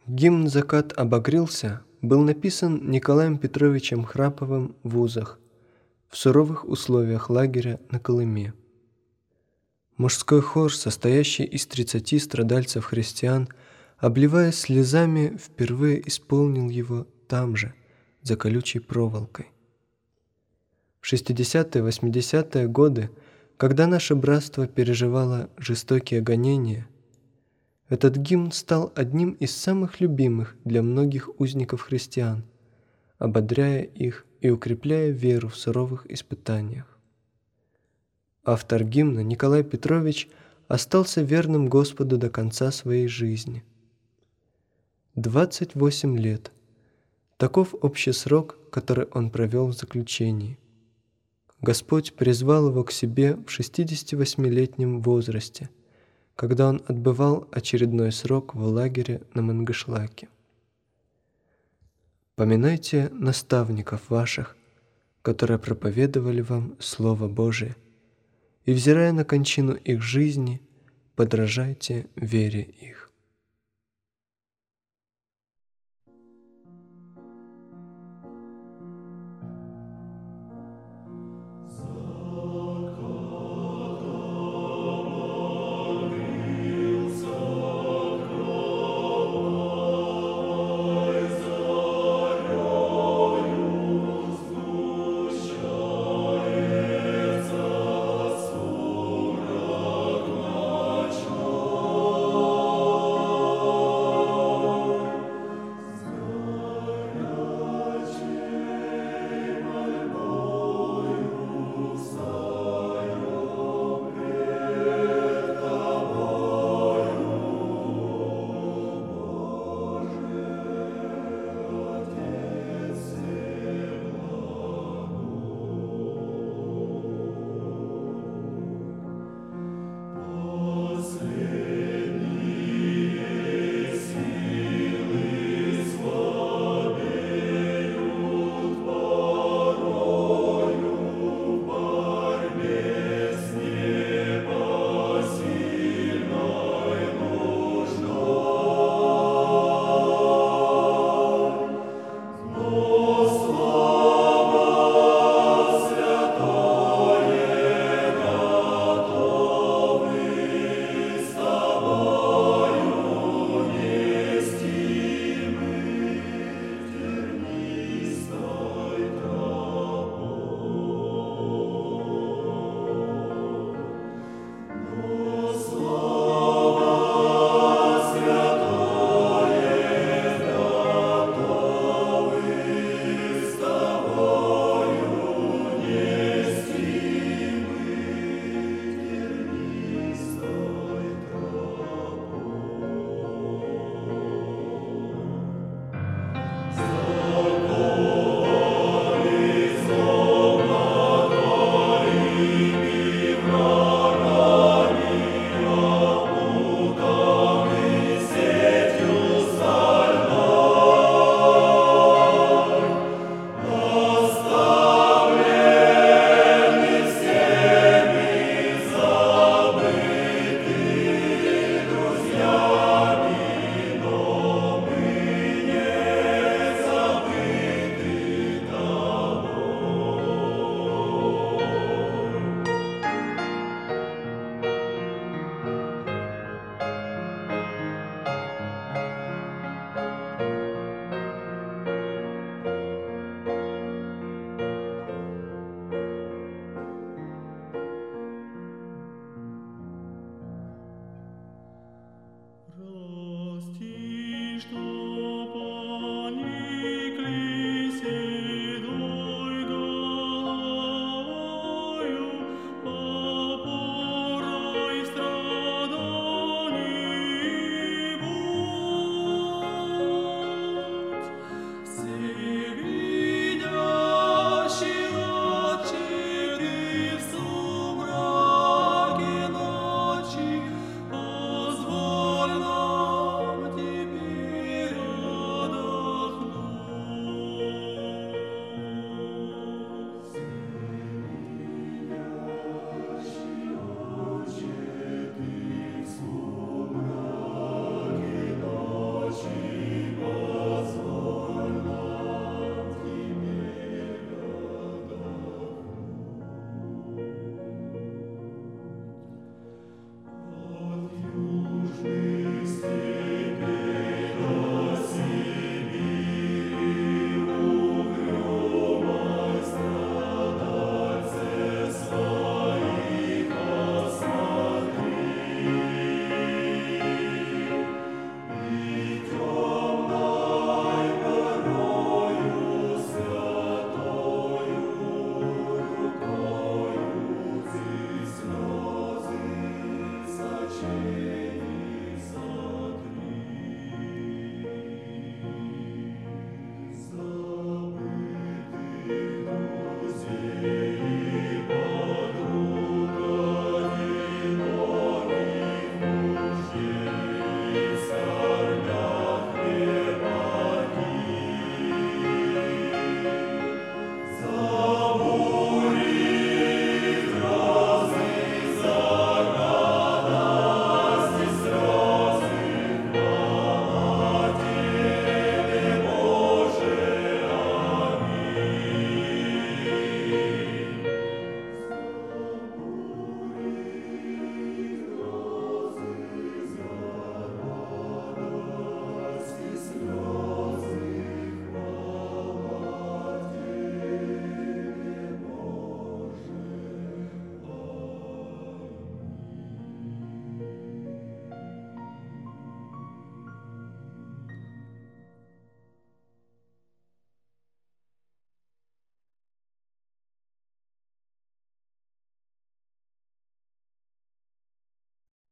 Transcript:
Гимн «Закат обогрелся» был написан Николаем Петровичем Храповым в Узах в суровых условиях лагеря на Колыме. Мужской хор, состоящий из 30 страдальцев-христиан, обливаясь слезами, впервые исполнил его там же, за колючей проволокой. В 60-80-е годы, когда наше братство переживало жестокие гонения, этот гимн стал одним из самых любимых для многих узников-христиан, ободряя их и укрепляя веру в суровых испытаниях. Автор гимна Николай Петрович остался верным Господу до конца своей жизни. 28 лет – таков общий срок, который он провел в заключении. Господь призвал его к себе в 68-летнем возрасте, когда он отбывал очередной срок в лагере на Мангышлаке. Поминайте наставников ваших, которые проповедовали вам Слово Божие, и, взирая на кончину их жизни, подражайте вере их.